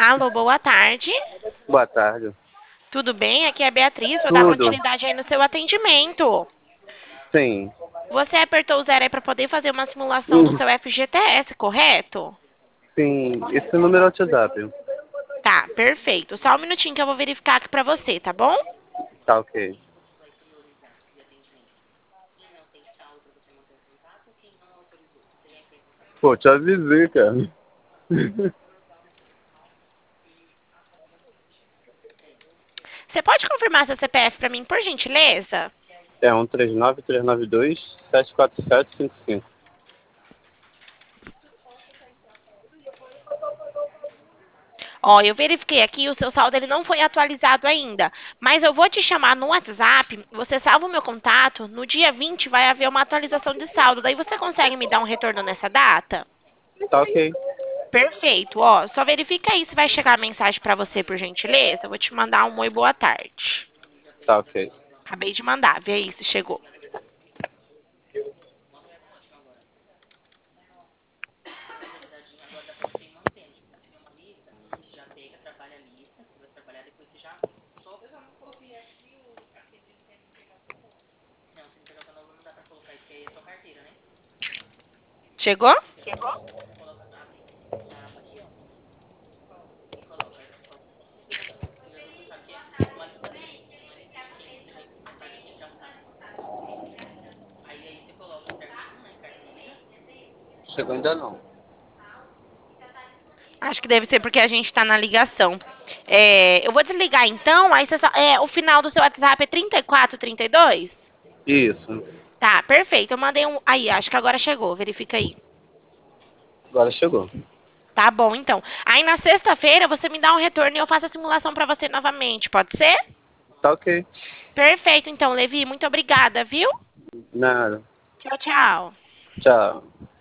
Alô, boa tarde. Boa tarde. Tudo bem? Aqui é a Beatriz. Vou dar Tudo? continuidade aí no seu atendimento. Sim. Você apertou o zero aí para poder fazer uma simulação do Hum, seu FGTS, correto? Sim. Esse número é o WhatsApp. Tá, perfeito. Só um minutinho que eu vou verificar aqui para você, tá bom? Tá ok. Pô, te avisei, cara. Você pode confirmar seu CPF para mim, por gentileza? É 139-392-74755. Ó, eu verifiquei aqui, o seu saldo ele não foi atualizado ainda, mas eu vou te chamar no WhatsApp, você salva o meu contato, no dia 20 vai haver uma atualização de saldo, daí você consegue me dar um retorno nessa data? Tá ok. Perfeito, ó, só verifica aí se vai chegar a mensagem pra você, por gentileza. Eu vou te mandar um oi, boa tarde. Tá ok. Acabei de mandar, vê aí se chegou. Chegou? Chegou ainda não. Acho que deve ser porque a gente tá na ligação. Eu vou desligar então, aí o final do seu WhatsApp é 3432? Isso. Tá, perfeito. Eu mandei um. Aí, acho que agora chegou. Verifica aí. Agora chegou. Tá bom, então. Aí na sexta-feira você me dá um retorno e eu faço a simulação pra você novamente, pode ser? Tá ok. Perfeito, então, Levi. Muito obrigada, viu? Nada. Tchau, tchau. Tchau.